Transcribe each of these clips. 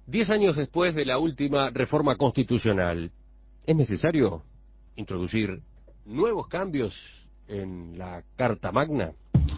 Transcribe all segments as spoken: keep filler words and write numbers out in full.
Diez años después de la última reforma constitucional, ¿es necesario introducir nuevos cambios en la Carta Magna?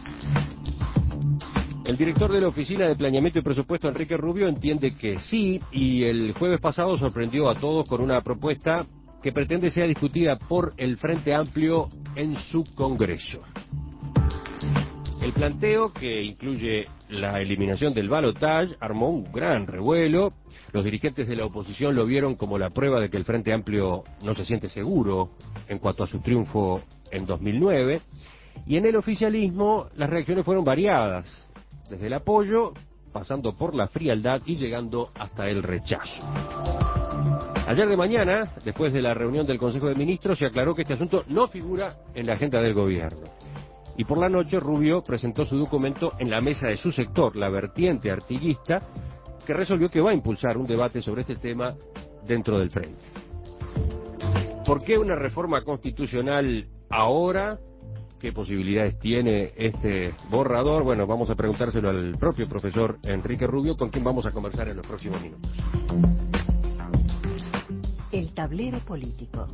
El director de la Oficina de Planeamiento y Presupuesto, Enrique Rubio, entiende que sí, y el jueves pasado sorprendió a todos con una propuesta que pretende ser discutida por el Frente Amplio en su Congreso. El planteo, que incluye la eliminación del balotaje, armó un gran revuelo. Los dirigentes de la oposición lo vieron como la prueba de que el Frente Amplio no se siente seguro en cuanto a su triunfo en dos mil nueve. Y en el oficialismo las reacciones fueron variadas, desde el apoyo, pasando por la frialdad y llegando hasta el rechazo. Ayer de mañana, después de la reunión del Consejo de Ministros, se aclaró que este asunto no figura en la agenda del gobierno. Y por la noche Rubio presentó su documento en la mesa de su sector, la vertiente artiguista, que resolvió que va a impulsar un debate sobre este tema dentro del frente. ¿Por qué una reforma constitucional ahora? ¿Qué posibilidades tiene este borrador? Bueno, vamos a preguntárselo al propio profesor Enrique Rubio, con quien vamos a conversar en los próximos minutos. El tablero político.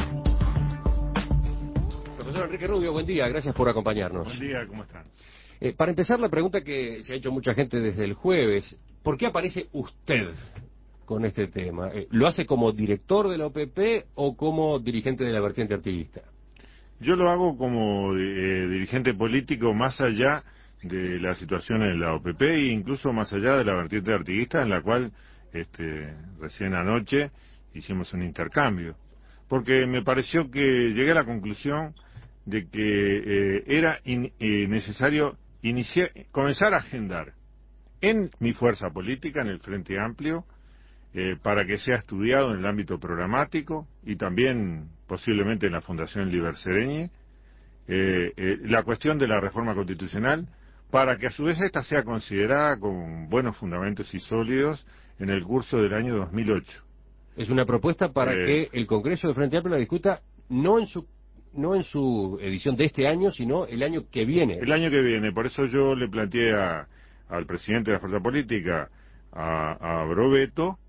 Profesor Enrique Rubio, buen día, gracias por acompañarnos. Buen día, ¿cómo están? Eh, para empezar, la pregunta que se ha hecho mucha gente desde el jueves, ¿por qué aparece usted con este tema? Eh, ¿Lo hace como director de la O P P o como dirigente de la vertiente artiguista? Yo lo hago como eh, dirigente político más allá de la situación en la O P P e incluso más allá de la vertiente artiguista, en la cual este, recién anoche hicimos un intercambio. Porque me pareció que llegué a la conclusión de que eh, era in, eh, necesario iniciar, comenzar a agendar en mi fuerza política, en el Frente Amplio, eh, para que sea estudiado en el ámbito programático y también posiblemente en la Fundación Liber Seregni, eh, eh, la cuestión de la reforma constitucional, para que a su vez esta sea considerada con buenos fundamentos y sólidos en el curso del año dos mil ocho. Es una propuesta para eh, que el Congreso del Frente Amplio la discuta no en su no en su edición de este año, sino el año que viene. El año que viene, por eso yo le planteé a, al presidente de la fuerza política, a, a Brovetto,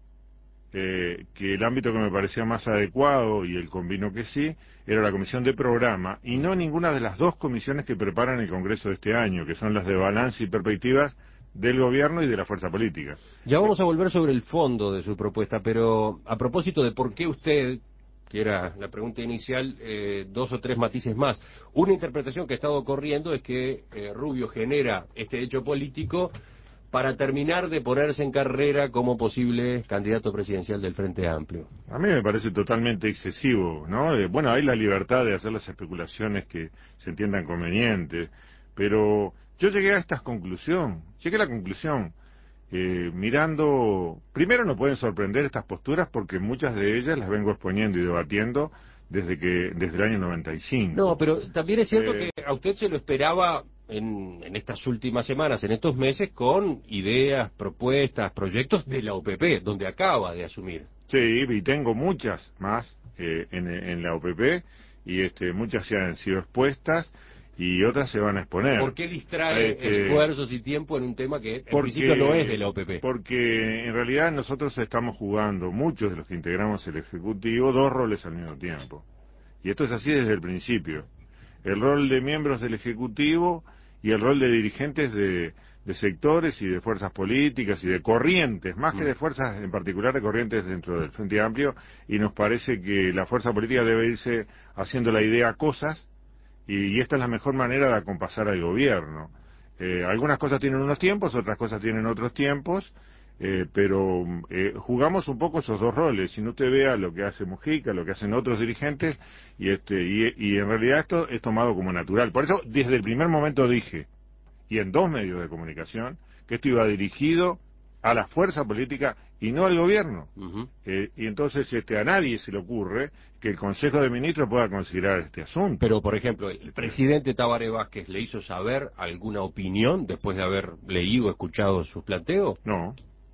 eh, que el ámbito que me parecía más adecuado, y él convino que sí, era la comisión de programa, y no ninguna de las dos comisiones que preparan el Congreso de este año, que son las de balance y perspectivas del gobierno y de la fuerza política. Ya vamos a volver sobre el fondo de su propuesta, pero a propósito de por qué usted, que era la pregunta inicial, eh, dos o tres matices más. Una interpretación que ha estado corriendo es que eh, Rubio genera este hecho político para terminar de ponerse en carrera como posible candidato presidencial del Frente Amplio. A mí me parece totalmente excesivo, ¿no? Eh, bueno, hay la libertad de hacer las especulaciones que se entiendan convenientes, pero yo llegué a esta conclusión, llegué a la conclusión, eh, mirando, primero no pueden sorprender estas posturas porque muchas de ellas las vengo exponiendo y debatiendo desde que desde el año noventa y cinco. No, pero también es cierto Eh, que a usted se lo esperaba en, en estas últimas semanas, en estos meses, con ideas, propuestas, proyectos de la O P P, donde acaba de asumir. Sí, y tengo muchas más eh, en, en la O P P, y este, muchas se han sido expuestas y otras se van a exponer. ¿Por qué distrae Este, esfuerzos y tiempo en un tema que en porque, principio no es de la O P P? Porque en realidad nosotros estamos jugando, muchos de los que integramos el Ejecutivo, dos roles al mismo tiempo. Y esto es así desde el principio. El rol de miembros del Ejecutivo y el rol de dirigentes de, de sectores y de fuerzas políticas y de corrientes, más que de fuerzas en particular, de corrientes dentro del Frente Amplio, y nos parece que la fuerza política debe irse haciendo la idea cosas, y, y esta es la mejor manera de acompasar al gobierno. Eh, algunas cosas tienen unos tiempos, otras cosas tienen otros tiempos, eh, pero eh, jugamos un poco esos dos roles. Si no usted vea lo que hace Mujica, lo que hacen otros dirigentes, y este y, y en realidad esto es tomado como natural. Por eso, desde el primer momento dije, y en dos medios de comunicación, que esto iba dirigido a la fuerza política y no al gobierno. Uh-huh. eh, y entonces este a nadie se le ocurre que el Consejo de Ministros pueda considerar este asunto. Pero, por ejemplo, ¿el presidente Tabaré Vázquez le hizo saber alguna opinión después de haber leído, escuchado sus planteos? No,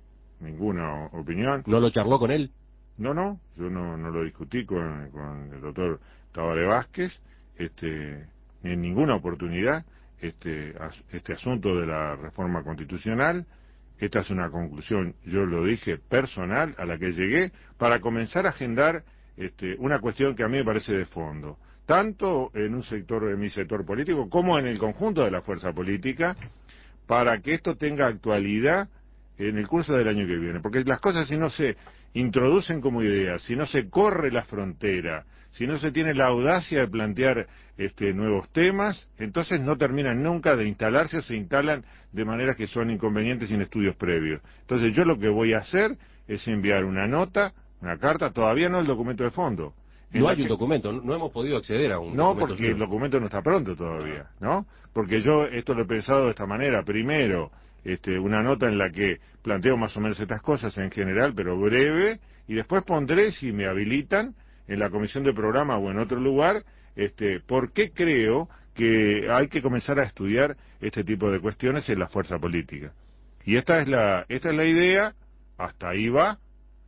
ninguna opinión. ¿No lo charló con él? No, no, yo no, no lo discutí con, con el doctor Tabaré Vázquez, este, en ninguna oportunidad, este, as, este asunto de la reforma constitucional. esta es una conclusión, yo lo dije, personal, a la que llegué, para comenzar a agendar este, una cuestión que a mí me parece de fondo, tanto en un sector, en mi sector político, como en el conjunto de la fuerza política, para que esto tenga actualidad en el curso del año que viene. Porque las cosas, si no se introducen como ideas, si no se corre la frontera, si no se tiene la audacia de plantear este, nuevos temas, entonces no terminan nunca de instalarse o se instalan de maneras que son inconvenientes sin estudios previos. Entonces yo lo que voy a hacer es enviar una nota, una carta, todavía no el documento de fondo. No hay un documento, no hemos podido acceder a un no, documento. No, porque el documento no está pronto todavía, ¿no? Porque yo esto lo he pensado de esta manera. Primero, este, una nota en la que planteo más o menos estas cosas en general, pero breve, y después pondré, si me habilitan, en la comisión de programa o en otro lugar, este, por qué creo que hay que comenzar a estudiar este tipo de cuestiones en la fuerza política. Y esta es la, esta es la idea, hasta ahí va,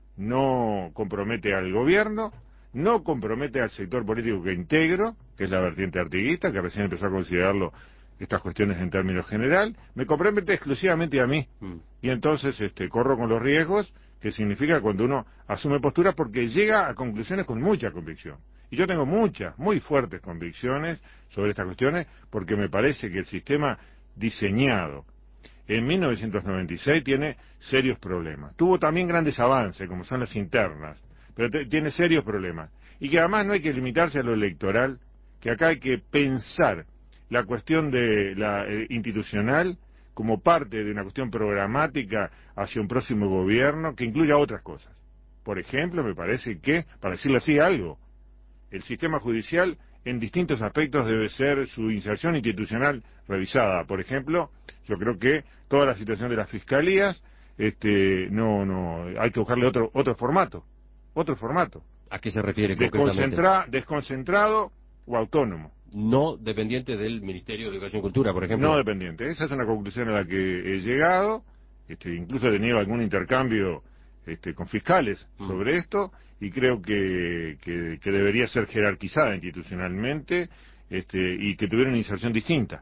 no compromete al gobierno, no compromete al sector político que integro, que es la vertiente artiguista, que recién empezó a considerarlo estas cuestiones en términos general, me compromete exclusivamente a mí. Mm. Y entonces este, corro con los riesgos, que significa cuando uno asume posturas, porque llega a conclusiones con mucha convicción. Y yo tengo muchas, muy fuertes convicciones sobre estas cuestiones, porque me parece que el sistema diseñado en mil novecientos noventa y seis tiene serios problemas. Tuvo también grandes avances, como son las internas, pero te, tiene serios problemas. Y que además no hay que limitarse a lo electoral, que acá hay que pensar la cuestión de la eh, institucional como parte de una cuestión programática hacia un próximo gobierno que incluya otras cosas. Por ejemplo, me parece que, para decirlo así algo, el sistema judicial en distintos aspectos debe ser su inserción institucional revisada. Por ejemplo, yo creo que toda la situación de las fiscalías, este, no, no, hay que buscarle otro, otro formato, otro formato. ¿A qué se refiere Desconcentra, concretamente? Desconcentrado o autónomo. No dependiente del Ministerio de Educación y Cultura, por ejemplo. No dependiente. Esa es una conclusión a la que he llegado. Este, incluso he tenido algún intercambio este, con fiscales mm. sobre esto, y creo que, que, que debería ser jerarquizada institucionalmente este, y que tuviera una inserción distinta.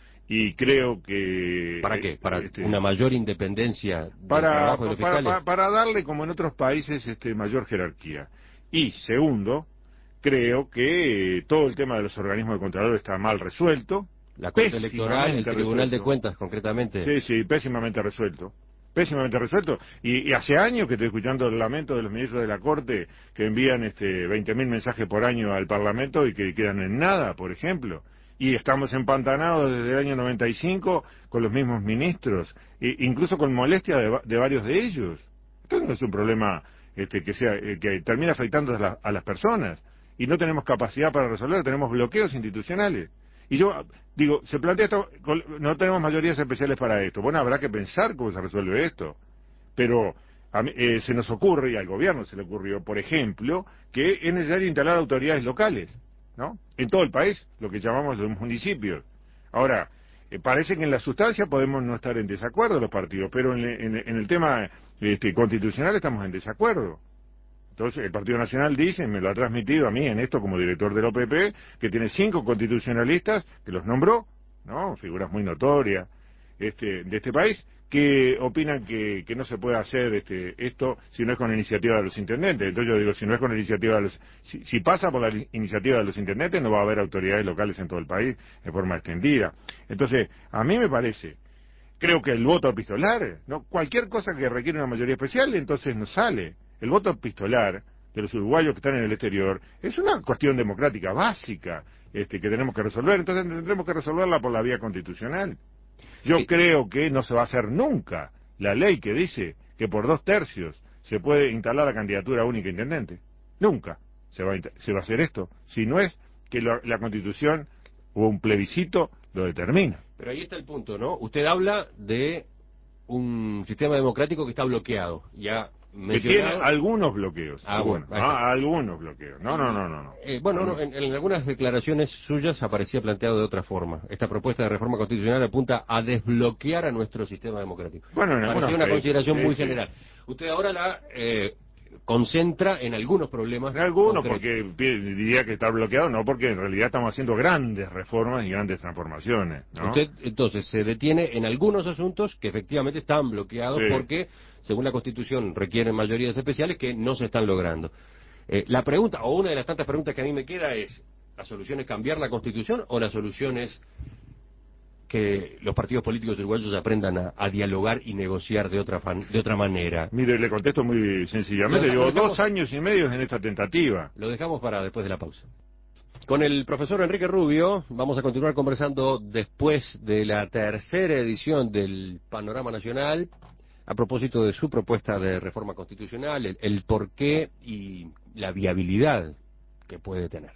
Y creo que... ¿Para qué? ¿Para este, una mayor independencia del para, trabajo de los para, fiscales? Para, para darle, como en otros países, este, mayor jerarquía. Y, segundo, creo que eh, todo el tema de los organismos de contralor está mal resuelto. La Corte Electoral, el Tribunal resuelto. de Cuentas, concretamente. Sí, sí, pésimamente resuelto. Pésimamente resuelto. Y, y hace años que estoy escuchando el lamento de los ministros de la Corte que envían este veinte mil mensajes por año al Parlamento y que quedan en nada, por ejemplo. Y estamos empantanados desde el año noventa y cinco con los mismos ministros, e incluso con molestia de, de varios de ellos. Esto no es un problema este, que sea eh, que termina afectando a, la, a las personas. Y no tenemos capacidad para resolver, tenemos bloqueos institucionales. Y yo digo, se plantea esto, no tenemos mayorías especiales para esto. Bueno, habrá que pensar cómo se resuelve esto. Pero a mí, eh, se nos ocurre, y al gobierno se le ocurrió, por ejemplo, que es necesario instalar autoridades locales, ¿no? En todo el país, lo que llamamos los municipios. Ahora, eh, parece que en la sustancia podemos no estar en desacuerdo los partidos, pero en, en, en el tema este, constitucional estamos en desacuerdo. Entonces, el Partido Nacional dice, me lo ha transmitido a mí en esto como director del O P P, que tiene cinco constitucionalistas, que los nombró, ¿no? Figuras muy notorias este, de este país, que opinan que, que no se puede hacer este, esto si no es con la iniciativa de los intendentes. Entonces yo digo, si no es con la iniciativa de los... Si, si pasa por la iniciativa de los intendentes, no va a haber autoridades locales en todo el país de forma extendida. Entonces, a mí me parece... Creo que el voto epistolar, ¿no? Cualquier cosa que requiere una mayoría especial, entonces no sale. El voto epistolar de los uruguayos que están en el exterior es una cuestión democrática básica este, que tenemos que resolver. Entonces tendremos que resolverla por la vía constitucional. Yo sí. creo que no se va a hacer nunca la ley que dice que por dos tercios se puede instalar la candidatura única intendente. Nunca se va a, se va a hacer esto. Si no es que lo, la Constitución o un plebiscito lo determina. Pero ahí está el punto, ¿no? Usted habla de un sistema democrático que está bloqueado. Ya mencionado... Que tiene algunos bloqueos. Ah, bueno, ah, algunos bloqueos. No, no, no, no. no. Eh, bueno, no, en, en algunas declaraciones suyas aparecía planteado de otra forma. Esta propuesta de reforma constitucional apunta a desbloquear a nuestro sistema democrático. Bueno, en Parecía una países, consideración sí, muy sí. general. Usted ahora la... Eh, concentra en algunos problemas. En algunos, concretos. porque diría que está bloqueado, no, porque en realidad estamos haciendo grandes reformas y grandes transformaciones, ¿no? Usted entonces se detiene en algunos asuntos que efectivamente están bloqueados Sí. porque, según la Constitución, requieren mayorías especiales que no se están logrando. Eh, la pregunta, o una de las tantas preguntas que a mí me queda es, ¿la solución es cambiar la Constitución o la solución es que los partidos políticos uruguayos aprendan a, a dialogar y negociar de otra fan- de otra manera? Mire, le contesto muy sencillamente, Lo- lo digo, dejamos- dos años y medio en esta tentativa. Lo dejamos para después de la pausa. Con el profesor Enrique Rubio vamos a continuar conversando después de la tercera edición del Panorama Nacional a propósito de su propuesta de reforma constitucional, el, el porqué y la viabilidad que puede tener.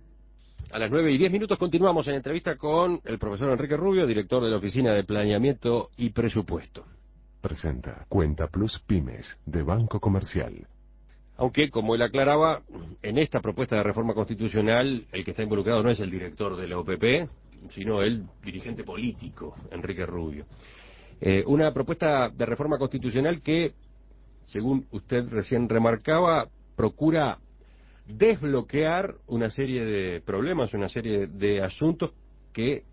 A las nueve y diez minutos continuamos en entrevista con el profesor Enrique Rubio, director de la Oficina de Planeamiento y Presupuesto. Presenta Cuenta Plus Pymes de Banco Comercial. Aunque, como él aclaraba, en esta propuesta de reforma constitucional el que está involucrado no es el director de la O P P, sino el dirigente político, Enrique Rubio. Eh, una propuesta de reforma constitucional que, según usted recién remarcaba, procura desbloquear una serie de problemas, una serie de asuntos que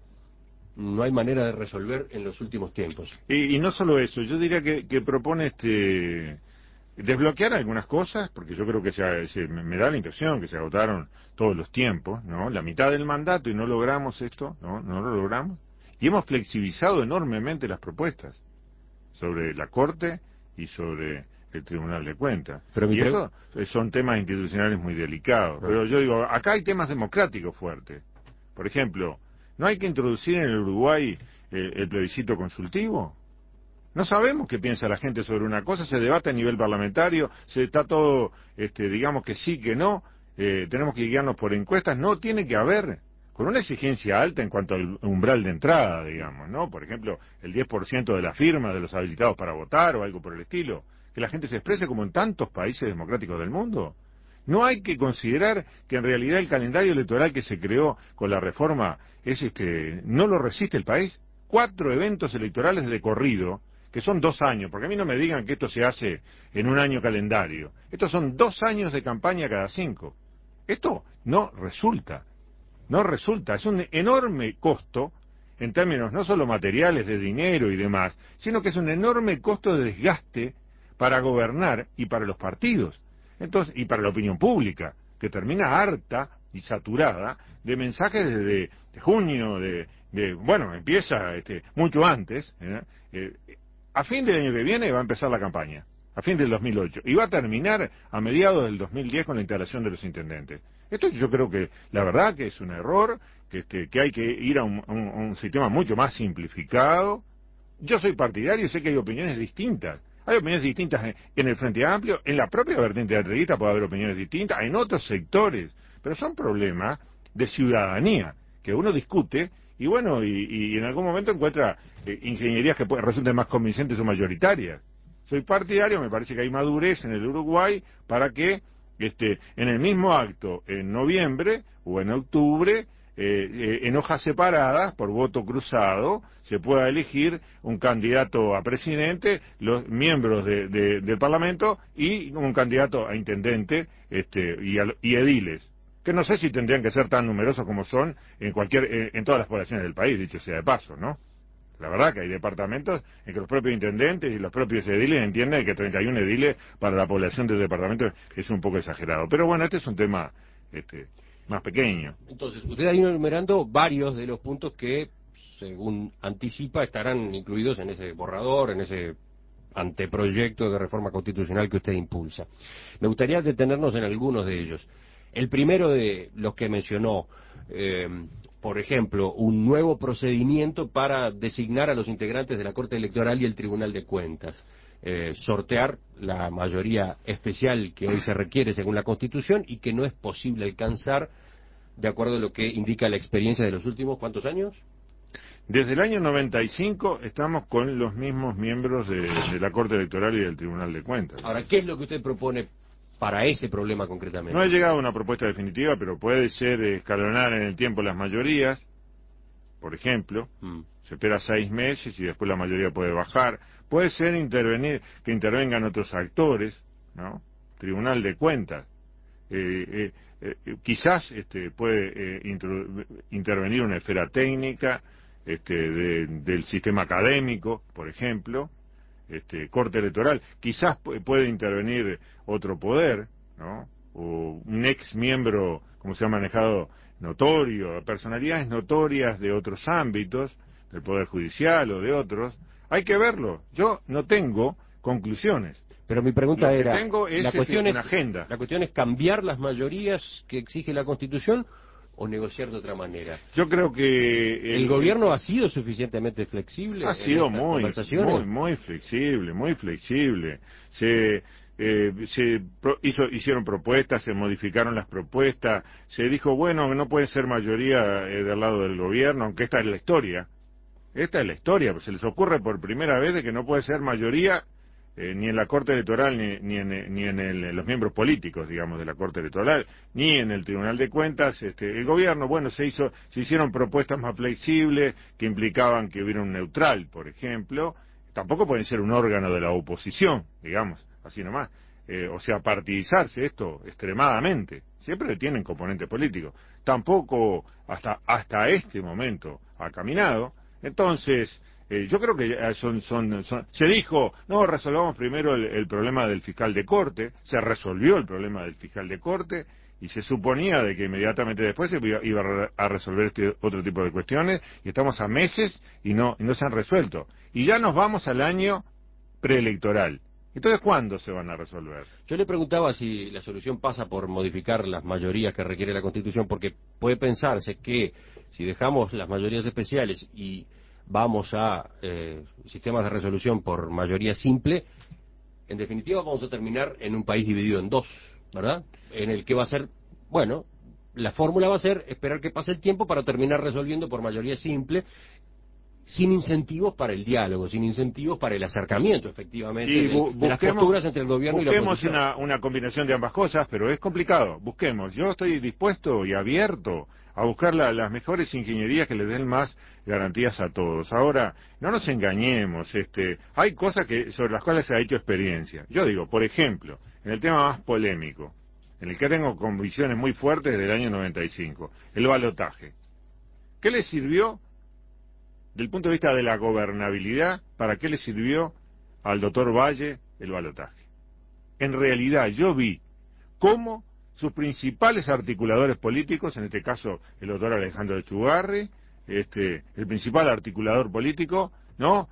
no hay manera de resolver en los últimos tiempos. Y, y no solo eso, yo diría que, que propone este desbloquear algunas cosas, porque yo creo que se, se, me da la impresión que se agotaron todos los tiempos, ¿no? La mitad del mandato y no logramos esto, ¿no? No lo logramos. Y hemos flexibilizado enormemente las propuestas sobre la Corte y sobre el Tribunal de Cuentas. Pero y pre... eso son temas institucionales muy delicados. No. Pero yo digo, acá hay temas democráticos fuertes. Por ejemplo, ¿no hay que introducir en el Uruguay eh, el plebiscito consultivo? No sabemos qué piensa la gente sobre una cosa, se debate a nivel parlamentario, se está todo, este, digamos que sí, que no, eh, tenemos que guiarnos por encuestas, no, tiene que haber, con una exigencia alta en cuanto al umbral de entrada, digamos, ¿no? Por ejemplo, el diez por ciento de las firmas de los habilitados para votar o algo por el estilo, que la gente se exprese como en tantos países democráticos del mundo. No hay que considerar que en realidad el calendario electoral que se creó con la reforma es este, no lo resiste el país. Cuatro eventos electorales de corrido, que son dos años, porque a mí no me digan que esto se hace en un año calendario. Estos son dos años de campaña cada cinco. Esto no resulta, no resulta. Es un enorme costo en términos no solo materiales, de dinero y demás, sino que es un enorme costo de desgaste para gobernar y para los partidos. Entonces, y para la opinión pública, que termina harta y saturada de mensajes desde de junio, de, de bueno, empieza este, mucho antes, ¿eh? Eh, a fin del año que viene va a empezar la campaña, a fin del dos mil ocho, y va a terminar a mediados del dos mil diez con la instalación de los intendentes. Esto yo creo que, la verdad, que es un error, que, este, que hay que ir a un, a un, a un sistema mucho más simplificado. Yo soy partidario y sé que hay opiniones distintas. Hay opiniones distintas en, en el Frente Amplio, en la propia vertiente de entrevista puede haber opiniones distintas, en otros sectores, pero son problemas de ciudadanía que uno discute y bueno, y, y en algún momento encuentra eh, ingenierías que pueden, resulten más convincentes o mayoritarias. Soy partidario, me parece que hay madurez en el Uruguay para que este, en el mismo acto, en noviembre o en octubre, Eh, eh, en hojas separadas, por voto cruzado, se pueda elegir un candidato a presidente, los miembros de, de, del Parlamento y un candidato a intendente este, y, a, y ediles, que no sé si tendrían que ser tan numerosos como son en cualquier en, en todas las poblaciones del país, dicho sea de paso, ¿no? La verdad que hay departamentos en que los propios intendentes y los propios ediles entienden que treinta y uno ediles para la población del departamento es un poco exagerado. Pero bueno, este es un tema este, más pequeño. Entonces, usted ha ido enumerando varios de los puntos que, según anticipa, estarán incluidos en ese borrador, en ese anteproyecto de reforma constitucional que usted impulsa. Me gustaría detenernos en algunos de ellos. El primero de los que mencionó, eh, por ejemplo, un nuevo procedimiento para designar a los integrantes de la Corte Electoral y el Tribunal de Cuentas. Eh, sortear la mayoría especial que hoy se requiere según la Constitución y que no es posible alcanzar de acuerdo a lo que indica la experiencia de los últimos, ¿cuántos años? Desde el año noventa y cinco estamos con los mismos miembros de, de la Corte Electoral y del Tribunal de Cuentas. Ahora, ¿qué es lo que usted propone para ese problema concretamente? No ha llegado a una propuesta definitiva, pero puede ser escalonar en el tiempo las mayorías, por ejemplo. Mm. Se espera seis meses y después la mayoría puede bajar. Puede ser intervenir, que intervengan otros actores, ¿no? Tribunal de Cuentas. Eh, eh, eh, quizás este, puede eh, intro, intervenir una esfera técnica este, de, del sistema académico, por ejemplo, este, Corte Electoral. Quizás puede intervenir otro poder, ¿no? O un ex miembro, como se ha manejado, notorio, personalidades notorias de otros ámbitos, del Poder Judicial o de otros. Hay que verlo. Yo no tengo conclusiones. Pero mi pregunta Lo que era, tengo es la cuestión este, es, una agenda. la cuestión es cambiar las mayorías que exige la Constitución o negociar de otra manera. Yo creo que el, el gobierno ha sido suficientemente flexible. Ha en sido estas muy, conversaciones. muy, muy flexible, muy flexible. Se eh, se pro, hizo, hicieron propuestas, se modificaron las propuestas, se dijo bueno no puede ser mayoría eh, del lado del gobierno, aunque esta es la historia. Esta es la historia, pues se les ocurre por primera vez de que no puede ser mayoría eh, ni en la Corte Electoral, ni, ni, en, ni en, el, en los miembros políticos, digamos, de la Corte Electoral, ni en el Tribunal de Cuentas. Este, el gobierno, bueno, se hizo, se hicieron propuestas más flexibles que implicaban que hubiera un neutral, por ejemplo. Tampoco pueden ser un órgano de la oposición, digamos, así nomás. Eh, o sea, partidizarse esto extremadamente. Siempre tienen componente político. Tampoco hasta hasta este momento ha caminado. Entonces, eh, yo creo que son, son, son... Se dijo, no, resolvamos primero el, el problema del fiscal de corte. Se resolvió el problema del fiscal de corte y se suponía de que inmediatamente después se iba, iba a resolver este otro tipo de cuestiones, y estamos a meses y no, y no se han resuelto. Y ya nos vamos al año preelectoral. Entonces, ¿cuándo se van a resolver? Yo le preguntaba si la solución pasa por modificar las mayorías que requiere la Constitución, porque puede pensarse que si dejamos las mayorías especiales y vamos a eh, sistemas de resolución por mayoría simple, en definitiva vamos a terminar en un país dividido en dos, ¿verdad? En el que va a ser, bueno, la fórmula va a ser esperar que pase el tiempo para terminar resolviendo por mayoría simple, sin incentivos para el diálogo, sin incentivos para el acercamiento, efectivamente, y de, busquemos, de las posturas entre el gobierno y la oposición. Busquemos una, una combinación de ambas cosas, pero es complicado. Busquemos. Yo estoy dispuesto y abierto a buscar la, las mejores ingenierías que le den más garantías a todos. Ahora, no nos engañemos. Este, hay cosas que sobre las cuales se ha hecho experiencia. Yo digo, por ejemplo, en el tema más polémico, en el que tengo convicciones muy fuertes desde el año noventa y cinco, el balotaje. ¿Qué le sirvió? Del punto de vista de la gobernabilidad, ¿para qué le sirvió al doctor Valle el balotaje? En realidad yo vi cómo sus principales articuladores políticos, en este caso el doctor Alejandro Echugarri, este, el principal articulador político, ¿no?,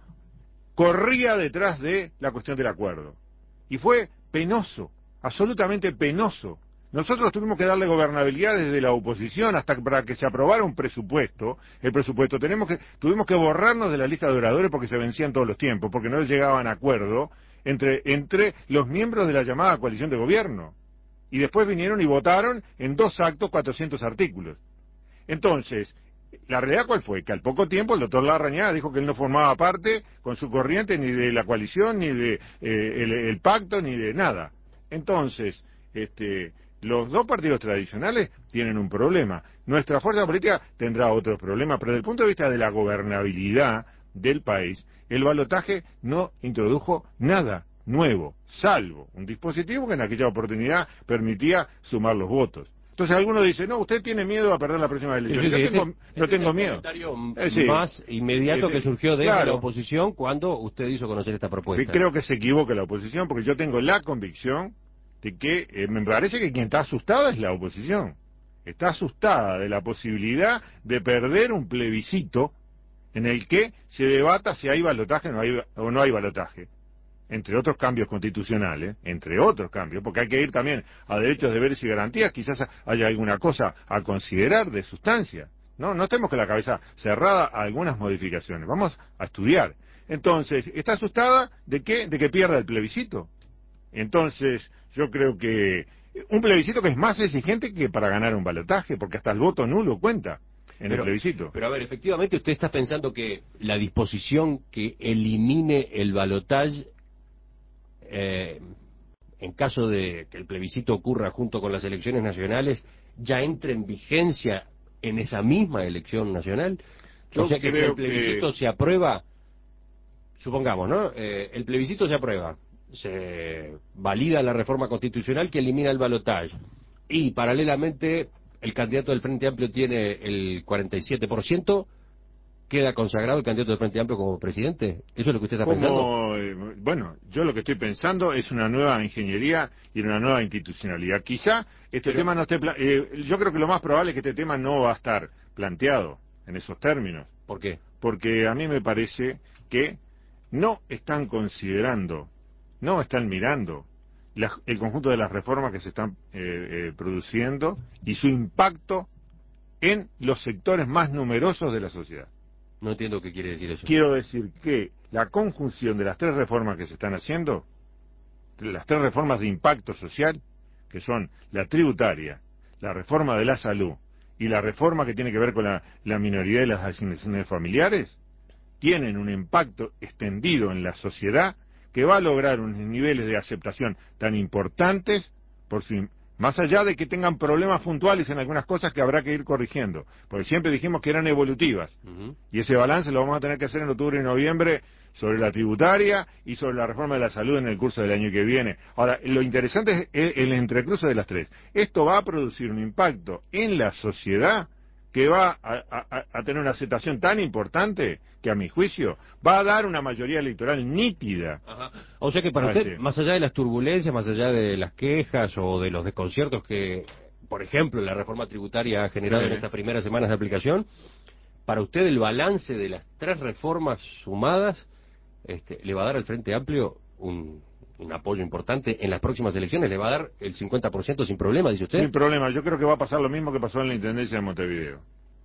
corría detrás de la cuestión del acuerdo. Y fue penoso, absolutamente penoso. Nosotros tuvimos que darle gobernabilidad desde la oposición hasta para que se aprobara un presupuesto. El presupuesto tenemos que tuvimos que borrarnos de la lista de oradores porque se vencían todos los tiempos, porque no llegaban a acuerdo entre entre los miembros de la llamada coalición de gobierno. Y después vinieron y votaron en dos actos cuatrocientos artículos. Entonces, la realidad ¿cuál fue? Que al poco tiempo el doctor Larrañaga dijo que él no formaba parte con su corriente ni de la coalición, ni de eh, el, el pacto, ni de nada. Entonces, este... los dos partidos tradicionales tienen un problema. Nuestra fuerza política tendrá otros problemas, pero desde el punto de vista de la gobernabilidad del país, el balotaje no introdujo nada nuevo, salvo un dispositivo que en aquella oportunidad permitía sumar los votos. Entonces algunos dicen, no, usted tiene miedo a perder la próxima elección. Sí, sí, Yo ese, tengo, no ese tengo es el miedo. comentario eh, sí. más inmediato eh, que surgió desde claro. la oposición cuando usted hizo conocer esta propuesta. Creo que se equivoca la oposición porque yo tengo la convicción de que eh, me parece que quien está asustada es la oposición. Está asustada de la posibilidad de perder un plebiscito en el que se debata si hay balotaje o no hay, o no hay balotaje. Entre otros cambios constitucionales, entre otros cambios, porque hay que ir también a derechos, deberes y garantías, quizás haya alguna cosa a considerar de sustancia. No, no estemos con la cabeza cerrada a algunas modificaciones. Vamos a estudiar. Entonces, ¿está asustada de qué? De que pierda el plebiscito. Entonces, yo creo que un plebiscito que es más exigente que para ganar un balotaje, porque hasta el voto nulo cuenta en pero, el plebiscito. Pero a ver, efectivamente usted está pensando que la disposición que elimine el balotaje, eh, en caso de que el plebiscito ocurra junto con las elecciones nacionales, ya entre en vigencia en esa misma elección nacional. Yo o sea que si el creo plebiscito que... se aprueba, supongamos, ¿no? Eh, el plebiscito se aprueba. se valida la reforma constitucional que elimina el balotaje y paralelamente el candidato del Frente Amplio tiene el cuarenta y siete por ciento, ¿queda consagrado el candidato del Frente Amplio como presidente? ¿Eso es lo que usted está Como, pensando? eh, bueno, yo lo que estoy pensando es una nueva ingeniería y una nueva institucionalidad. Quizá este Pero, tema no esté... pla- eh, yo creo que lo más probable es que este tema no va a estar planteado en esos términos. ¿por qué? Porque a mí me parece que no están considerando, no están mirando la- el conjunto de las reformas que se están eh, eh, produciendo y su impacto en los sectores más numerosos de la sociedad. No entiendo qué quiere decir eso. Quiero decir que la conjunción de las tres reformas que se están haciendo, las tres reformas de impacto social, que son la tributaria, la reforma de la salud y la reforma que tiene que ver con la, la minoría de las asignaciones familiares, tienen un impacto extendido en la sociedad que va a lograr unos niveles de aceptación tan importantes por su, más allá de que tengan problemas puntuales en algunas cosas que habrá que ir corrigiendo, porque siempre dijimos que eran evolutivas, Uh-huh. y ese balance lo vamos a tener que hacer en octubre y noviembre sobre la tributaria y sobre la reforma de la salud en el curso del año que viene. Ahora, lo interesante es el entrecruce de las tres. Esto va a producir un impacto en la sociedad que va a, a, a tener una aceptación tan importante que, a mi juicio, va a dar una mayoría electoral nítida. Ajá. O sea que para Ah, usted, sí. más allá de las turbulencias, más allá de las quejas o de los desconciertos que, por ejemplo, la reforma tributaria ha generado Sí. en estas primeras semanas de aplicación, para usted el balance de las tres reformas sumadas este, le va a dar al Frente Amplio un, un apoyo importante en las próximas elecciones, le va a dar el cincuenta por ciento sin problema, dice usted. Sin problema, yo creo que va a pasar lo mismo que pasó en la Intendencia de Montevideo.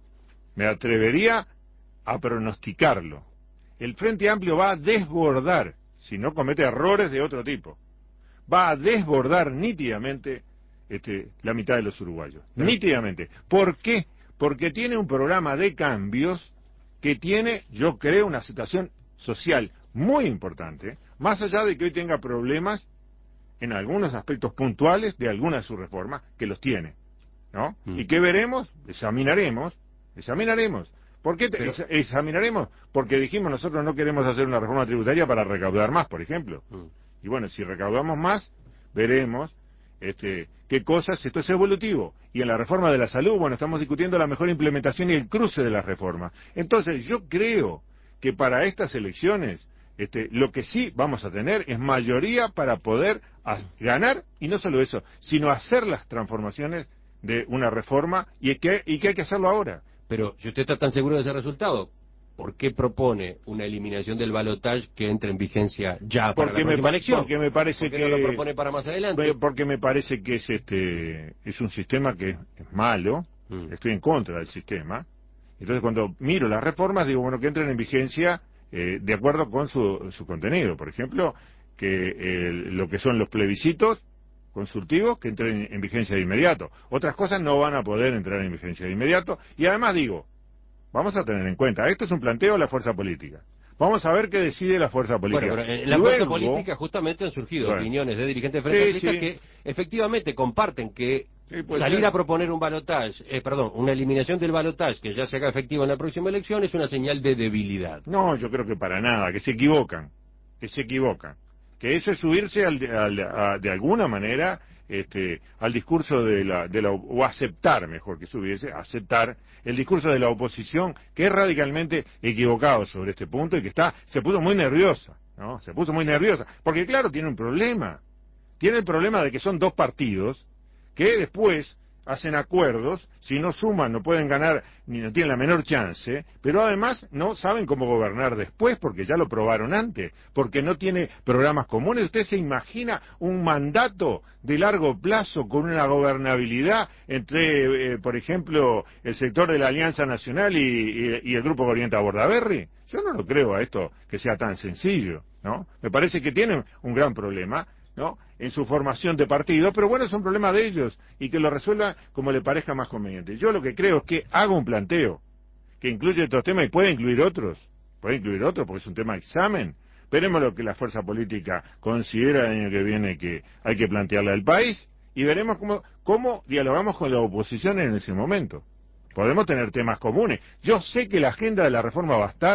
Me atrevería a pronosticarlo. El Frente Amplio va a desbordar, si no comete errores de otro tipo, va a desbordar nítidamente este, la mitad de los uruguayos. Pero- Nítidamente. ¿Por qué? Porque tiene un programa de cambios que tiene, yo creo, una aceptación social muy importante, más allá de que hoy tenga problemas en algunos aspectos puntuales de algunas de sus reformas, que los tiene, ¿no? Mm. ¿Y qué veremos? Examinaremos, examinaremos. ¿Por qué te- Pero- exa- examinaremos? Porque dijimos nosotros no queremos hacer una reforma tributaria para recaudar más, por ejemplo. Mm. Y bueno, si recaudamos más, veremos este, qué cosas, esto es evolutivo. Y en la reforma de la salud, bueno, estamos discutiendo la mejor implementación y el cruce de las reformas. Entonces, yo creo que para estas elecciones, este, lo que sí vamos a tener es mayoría para poder a- ganar, y no solo eso, sino hacer las transformaciones de una reforma, y que, y que hay que hacerlo ahora. Pero si usted está tan seguro de ese resultado, ¿por qué propone una eliminación del balotaje que entre en vigencia ya para Porque la me, próxima pa- elección? porque me parece ¿Por qué que... no lo propone para más adelante? Ve- Porque me parece que es este es un sistema que es malo, Mm. estoy en contra del sistema. Entonces cuando miro las reformas digo, bueno, que entren en vigencia eh, de acuerdo con su, su contenido. Por ejemplo, que eh, lo que son los plebiscitos consultivos que entren en vigencia de inmediato. Otras cosas no van a poder entrar en vigencia de inmediato. Y además digo, vamos a tener en cuenta, esto es un planteo de la fuerza política. Vamos a ver qué decide la fuerza política. Bueno, pero en la Luego- fuerza política justamente han surgido Bueno. opiniones de dirigentes de Frente Sí, Amplista sí. que efectivamente comparten que Sí, puede salir ser. a proponer un balotaje, eh, perdón, una eliminación del balotaje que ya se haga efectivo en la próxima elección es una señal de debilidad. No, yo creo que para nada, que se equivocan, que se equivocan. Que eso es subirse al, al- a- de alguna manera este, al discurso de la, de la, o aceptar, mejor que subirse, aceptar el discurso de la oposición, que es radicalmente equivocado sobre este punto y que está, se puso muy nerviosa, ¿no? Se puso muy nerviosa, porque claro, tiene un problema. Tiene el problema de que son dos partidos que después hacen acuerdos, si no suman no pueden ganar ni no tienen la menor chance, pero además no saben cómo gobernar después porque ya lo probaron antes, porque no tiene programas comunes. ¿Usted se imagina un mandato de largo plazo con una gobernabilidad entre, eh, por ejemplo, el sector de la Alianza Nacional y, y, y el Grupo Orienta Bordaberry? Yo no lo creo a esto que sea tan sencillo, ¿no? Me parece que tienen un gran problema, ¿no?, en su formación de partido, pero bueno, es un problema de ellos y que lo resuelva como le parezca más conveniente. Yo lo que creo es que haga un planteo que incluye estos temas y puede incluir otros, puede incluir otros porque es un tema de examen. Veremos lo que la fuerza política considera el año que viene que hay que plantearle al país y veremos cómo, cómo dialogamos con la oposición en ese momento. Podemos tener temas comunes. Yo sé que la agenda de la reforma va a estar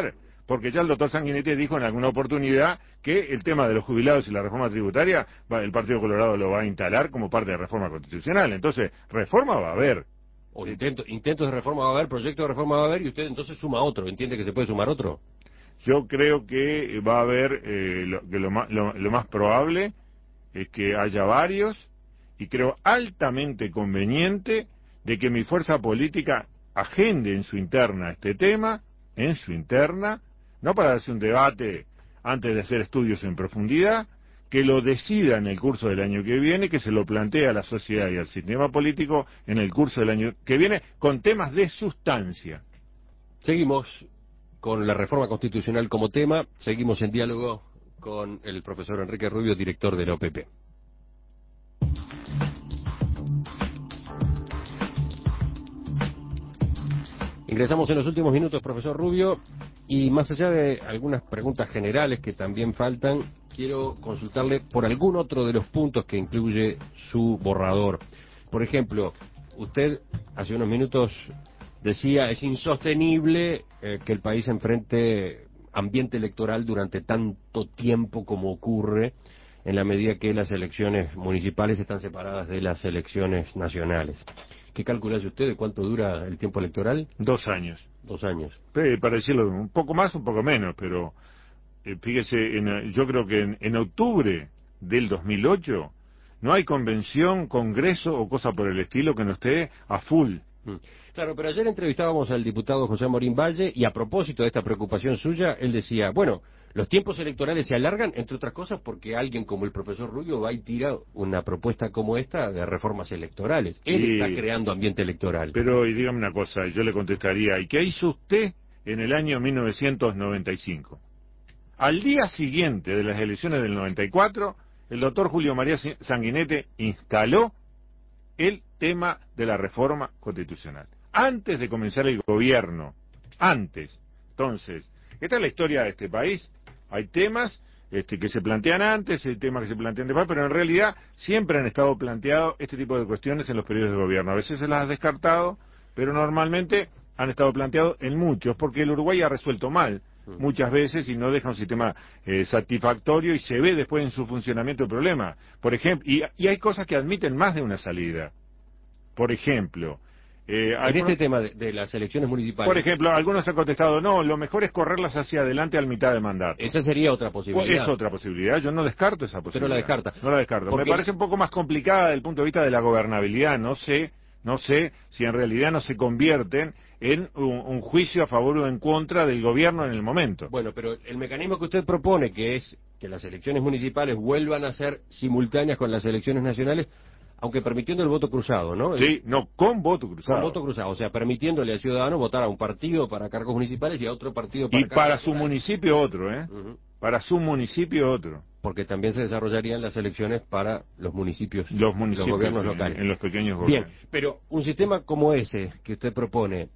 porque ya el doctor Sanguinetti dijo en alguna oportunidad que el tema de los jubilados y la reforma tributaria, va, el Partido Colorado lo va a instalar como parte de reforma constitucional. Entonces, reforma va a haber. O intento, intentos de reforma va a haber, proyectos de reforma va a haber, y usted entonces suma otro. ¿Entiende que se puede sumar otro? Yo creo que va a haber, eh, lo, que lo más, lo, lo más probable es que haya varios, y creo altamente conveniente de que mi fuerza política agende en su interna este tema, en su interna, no para darse un debate antes de hacer estudios en profundidad, que lo decida en el curso del año que viene, que se lo plantee a la sociedad y al sistema político en el curso del año que viene, con temas de sustancia. Seguimos con la reforma constitucional como tema, seguimos en diálogo con el profesor Enrique Rubio, director de la O P P. Ingresamos en los últimos minutos, profesor Rubio, y más allá de algunas preguntas generales que también faltan, quiero consultarle por algún otro de los puntos que incluye su borrador. Por ejemplo, usted hace unos minutos decía, es insostenible eh, que el país enfrente ambiente electoral durante tanto tiempo como ocurre, en la medida que las elecciones municipales están separadas de las elecciones nacionales. ¿Qué calcula usted de cuánto dura el tiempo electoral? Dos años. Dos años. Eh, para decirlo, un poco más, un poco menos, pero eh, fíjese, en, yo creo que en, en octubre del dos mil ocho no hay convención, congreso o cosa por el estilo que no esté a full. Claro, pero ayer entrevistábamos al diputado José Morín Valle y a propósito de esta preocupación suya, él decía, bueno, los tiempos electorales se alargan, entre otras cosas, porque alguien como el profesor Rubio va y tira una propuesta como esta de reformas electorales. Él Sí, está creando ambiente electoral. Pero, y dígame una cosa, yo le contestaría, ¿y qué hizo usted en el año mil novecientos noventa y cinco? Al día siguiente de las elecciones del noventa y cuatro, el doctor Julio María Sanguinetti instaló el tema de la reforma constitucional. Antes de comenzar el gobierno, antes. Entonces, esta es la historia de este país. Hay temas este, que se plantean antes, hay temas que se plantean después, pero en realidad siempre han estado planteados este tipo de cuestiones en los periodos de gobierno. A veces se las ha descartado, pero normalmente han estado planteados en muchos, porque el Uruguay ha resuelto mal muchas veces y no deja un sistema eh, satisfactorio y se ve después en su funcionamiento el problema. Por ejemplo, y, y hay cosas que admiten más de una salida. Por ejemplo, eh, en algunos, este tema de, de las elecciones municipales. por ejemplo, algunos han contestado, no, lo mejor es correrlas hacia adelante al mitad de mandato. Esa sería otra posibilidad. Es otra posibilidad, yo no descarto esa posibilidad. Pero la descarta. No la descarto. Porque... Me parece un poco más complicada desde el punto de vista de la gobernabilidad, no sé, no sé si en realidad no se convierten en un, un juicio a favor o en contra del gobierno en el momento. Bueno, pero el mecanismo que usted propone, que es que las elecciones municipales vuelvan a ser simultáneas con las elecciones nacionales, aunque permitiendo el voto cruzado, ¿no? Sí, no, con voto cruzado. Con voto cruzado, o sea, permitiéndole al ciudadano votar a un partido para cargos municipales y a otro partido para y cargos para su nacionales. municipio otro, ¿eh? Uh-huh. Para su municipio otro. Porque también se desarrollarían las elecciones para los municipios, los municipios, los gobiernos en, locales. En los pequeños Bien, gobiernos. pero un sistema como ese que usted propone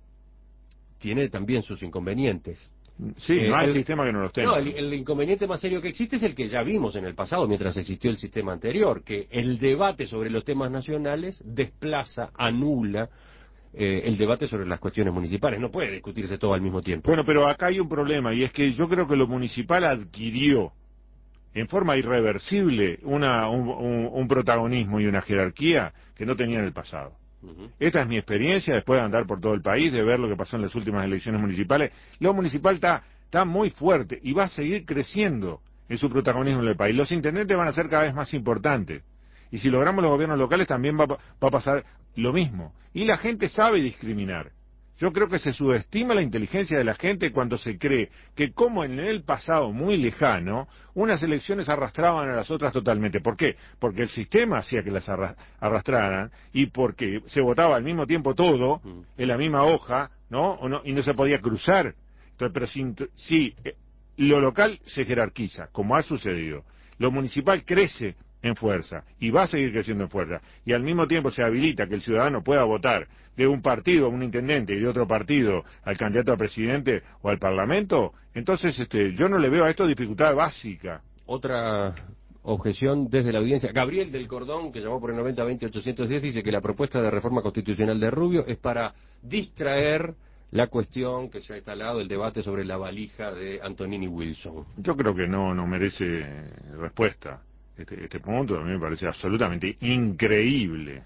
tiene también sus inconvenientes. Sí, eh, no hay el, sistema que no los tenga. No, el, el inconveniente más serio que existe es el que ya vimos en el pasado, mientras existió el sistema anterior, que el debate sobre los temas nacionales desplaza, anula eh, el debate sobre las cuestiones municipales. No puede discutirse todo al mismo tiempo. Bueno, pero acá hay un problema, y es que yo creo que lo municipal adquirió en forma irreversible una, un, un, un protagonismo y una jerarquía que no tenía en el pasado. Uh-huh. Esta es mi experiencia después de andar por todo el país, de ver lo que pasó en las últimas elecciones municipales. Lo municipal está, está muy fuerte y va a seguir creciendo en su protagonismo en el país. Los intendentes van a ser cada vez más importantes. Y si logramos los gobiernos locales también va, va a pasar lo mismo. Y la gente sabe discriminar. Yo creo que se subestima la inteligencia de la gente cuando se cree que, como en el pasado muy lejano, unas elecciones arrastraban a las otras totalmente. ¿Por qué? Porque el sistema hacía que las arrastraran y porque se votaba al mismo tiempo todo en la misma hoja, ¿no? ¿O no? Y no se podía cruzar. Entonces, pero si, si lo local se jerarquiza, como ha sucedido, lo municipal crece en fuerza y va a seguir creciendo en fuerza y al mismo tiempo se habilita que el ciudadano pueda votar de un partido a un intendente y de otro partido al candidato a presidente o al parlamento, entonces este, yo no le veo a esto dificultad básica. Otra objeción desde la audiencia. Gabriel del Cordón, que llamó por el noventa veinte ochocientos diez, dice que la propuesta de reforma constitucional de Rubio es para distraer la cuestión que se ha instalado, el debate sobre la valija de Antonini Wilson? Yo creo que no, no merece respuesta. Este, este punto a mí me parece absolutamente increíble,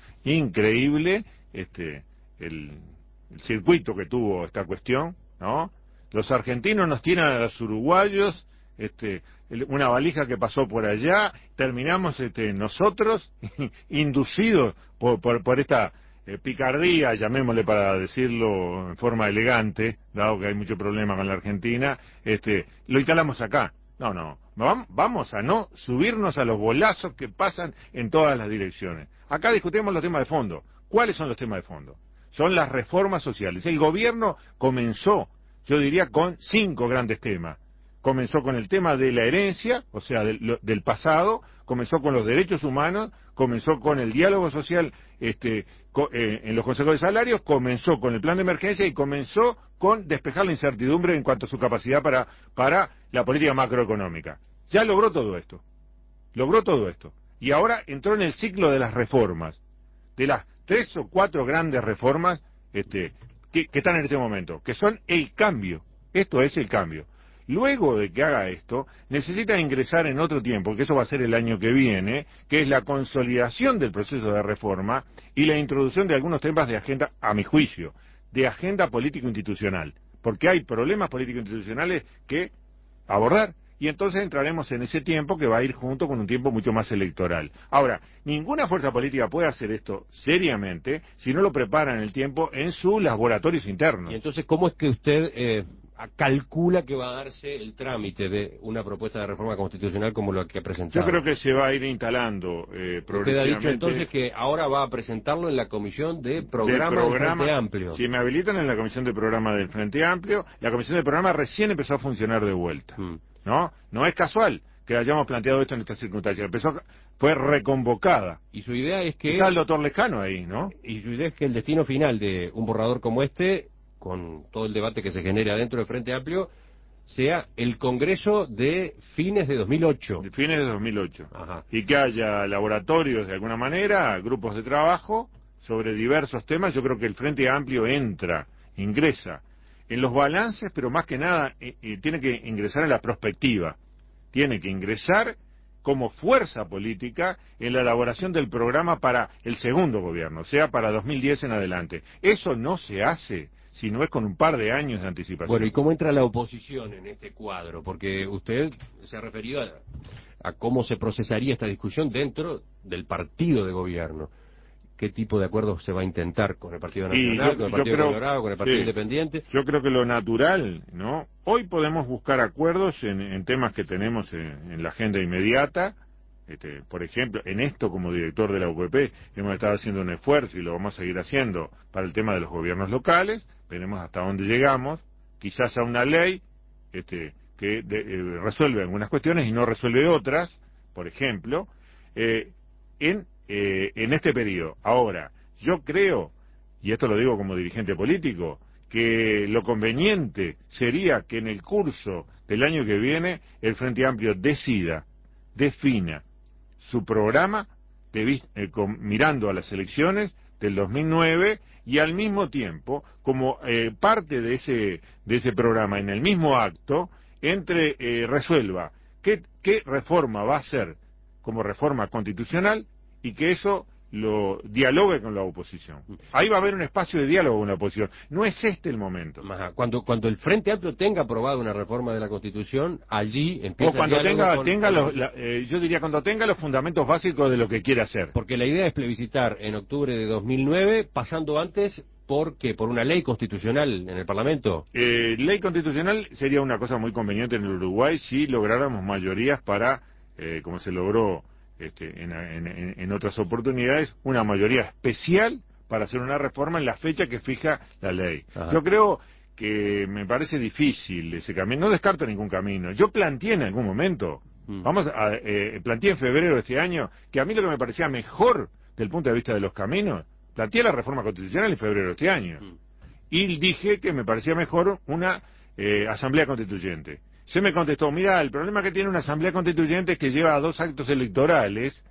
increíble este el, el circuito que tuvo esta cuestión, ¿no? Los argentinos nos tiran a los uruguayos, este, el, una valija que pasó por allá, terminamos este, nosotros inducidos por, por, por esta eh, picardía, llamémosle para decirlo en forma elegante, dado que hay mucho problema con la Argentina, este, lo instalamos acá. No, no, vamos a no subirnos a los bolazos que pasan en todas las direcciones. Acá discutimos los temas de fondo. ¿Cuáles son los temas de fondo? Son las reformas sociales. El gobierno comenzó, yo diría, con cinco grandes temas. Comenzó con el tema de la herencia, o sea, del, del pasado, comenzó con los derechos humanos, comenzó con el diálogo social este, co, eh, en los consejos de salarios, comenzó con el plan de emergencia y comenzó con despejar la incertidumbre en cuanto a su capacidad para, para la política macroeconómica. Ya logró todo esto, logró todo esto. Y ahora entró en el ciclo de las reformas, de las tres o cuatro grandes reformas este, que, que están en este momento, que son el cambio. Esto es el cambio. Luego de que haga esto, necesita ingresar en otro tiempo, que eso va a ser el año que viene, que es la consolidación del proceso de reforma y la introducción de algunos temas de agenda, a mi juicio, de agenda político-institucional, porque hay problemas político-institucionales que abordar, y entonces entraremos en ese tiempo que va a ir junto con un tiempo mucho más electoral. Ahora, ninguna fuerza política puede hacer esto seriamente si no lo prepara en el tiempo en sus laboratorios internos. Y entonces, ¿cómo es que usted eh, calcula que va a darse el trámite de una propuesta de reforma constitucional como la que ha presentado? Yo creo que se va a ir instalando eh, progresivamente. Usted ha dicho entonces que ahora va a presentarlo en la comisión de programa, de programa del Frente Amplio. Si me habilitan en la comisión de programa del Frente Amplio, la comisión de programa recién empezó a funcionar de vuelta. Hmm. ¿No? No es casual que hayamos planteado esto en estas circunstancias. Empezó, fue reconvocada. Y su idea es que... Está el doctor Lejano ahí, ¿no? Y su idea es que el destino final de un borrador como este, con todo el debate que se genera dentro del Frente Amplio, sea el Congreso de fines de dos mil ocho. De fines de dos mil ocho. Ajá. Y que haya laboratorios de alguna manera, grupos de trabajo sobre diversos temas. Yo creo que el Frente Amplio entra, ingresa en los balances, pero más que nada eh, eh, tiene que ingresar en la prospectiva, tiene que ingresar como fuerza política en la elaboración del programa para el segundo gobierno, o sea, para dos mil diez en adelante. Eso no se hace si no es con un par de años de anticipación. Bueno, ¿y cómo entra la oposición en este cuadro? Porque usted se ha referido a, a cómo se procesaría esta discusión dentro del partido de gobierno. ¿Qué tipo de acuerdo se va a intentar con el Partido Nacional, yo, con el Partido creo, Colorado, con el Partido sí, Independiente? Yo creo que lo natural, ¿no? Hoy podemos buscar acuerdos en, en temas que tenemos en, en la agenda inmediata. Este, por ejemplo, en esto como director de la U P P hemos estado haciendo un esfuerzo y lo vamos a seguir haciendo para el tema de los gobiernos locales. Veremos hasta dónde llegamos. Quizás a una ley este, que de, eh, resuelve algunas cuestiones y no resuelve otras, por ejemplo, eh, en Eh, en este periodo. Ahora, yo creo, y esto lo digo como dirigente político, que lo conveniente sería que en el curso del año que viene el Frente Amplio decida, defina su programa de, eh, con, mirando a las elecciones del dos mil nueve y al mismo tiempo, como eh, parte de ese, de ese programa, en el mismo acto, entre eh, resuelva qué, qué reforma va a hacer como reforma constitucional y que eso lo dialogue con la oposición. Ahí va a haber un espacio de diálogo con la oposición. No es este el momento. Ajá. Cuando cuando el Frente Amplio tenga aprobado una reforma de la Constitución, allí empieza o cuando el tenga, con, tenga con... los, la, eh, yo diría cuando tenga los fundamentos básicos de lo que quiere hacer. Porque la idea es plebiscitar en octubre de dos mil nueve, pasando antes por qué, por una ley constitucional en el Parlamento. Eh, ley constitucional sería una cosa muy conveniente en el Uruguay si lográramos mayorías para, eh, como se logró Este, en, en, en otras oportunidades, una mayoría especial para hacer una reforma en la fecha que fija la ley. Ajá. Yo creo que me parece difícil ese camino, no descarto ningún camino. Yo planteé en algún momento, mm. vamos a, eh, planteé en febrero de este año, que a mí lo que me parecía mejor del punto de vista de los caminos, planteé la reforma constitucional en febrero de este año. Mm. Y dije que me parecía mejor una eh, asamblea constituyente. Se me contestó, mira, el problema que tiene una asamblea constituyente es que lleva a dos actos electorales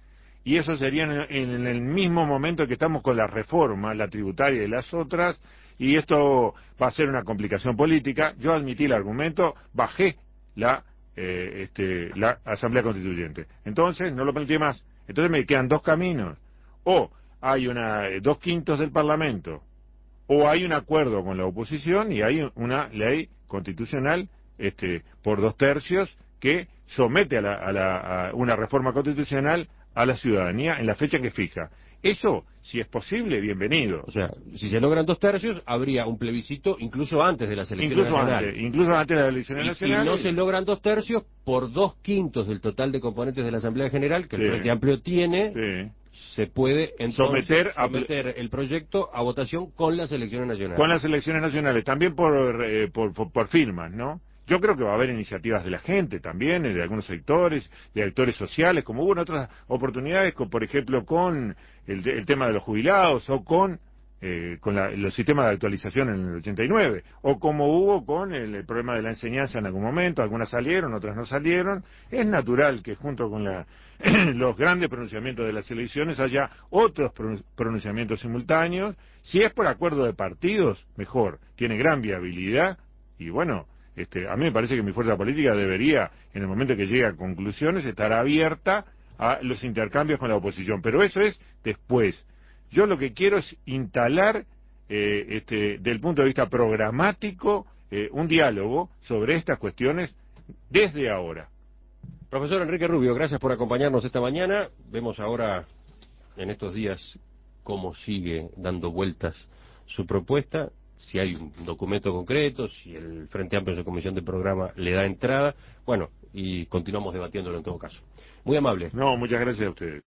y eso sería en, en el mismo momento que estamos con la reforma, la tributaria y las otras, y esto va a ser una complicación política. Yo admití el argumento, bajé la, eh, este, la Asamblea Constituyente. Entonces, no lo planteé más. Entonces me quedan dos caminos. O hay una dos quintos del Parlamento, o hay un acuerdo con la oposición y hay una ley constitucional este, por dos tercios que somete a, la, a, la, a una reforma constitucional a la ciudadanía en la fecha que fija. Eso, si es posible, bienvenido. O sea, si se logran dos tercios, habría un plebiscito incluso antes de las elecciones incluso nacionales. Antes, incluso antes de las elecciones y nacionales. Si no se logran dos tercios, por dos quintos del total de componentes de la Asamblea General, que sí, el Frente Amplio tiene, sí, se puede entonces someter, a, someter el proyecto a votación con las elecciones nacionales. Con las elecciones nacionales, también por, eh, por, por, por firmas, ¿no? Yo creo que va a haber iniciativas de la gente también, de algunos sectores, de actores sociales, como hubo en otras oportunidades, con, por ejemplo, con el, el tema de los jubilados o con, eh, con la, los sistemas de actualización en el ochenta y nueve, o como hubo con el, el problema de la enseñanza en algún momento, algunas salieron, otras no salieron. Es natural que junto con la, los grandes pronunciamientos de las elecciones haya otros pronunciamientos simultáneos. Si es por acuerdo de partidos, mejor, tiene gran viabilidad y bueno, Este, a mí me parece que mi fuerza política debería, en el momento que llegue a conclusiones, estar abierta a los intercambios con la oposición, pero eso es después. Yo lo que quiero es instalar, eh, este, del punto de vista programático, eh, un diálogo sobre estas cuestiones desde ahora. Profesor Enrique Rubio, gracias por acompañarnos esta mañana. Vemos ahora, en estos días, cómo sigue dando vueltas su propuesta. Si hay un documento concreto, si el Frente Amplio en su comisión de programa le da entrada, bueno, y continuamos debatiéndolo en todo caso. Muy amable. No, muchas gracias a ustedes.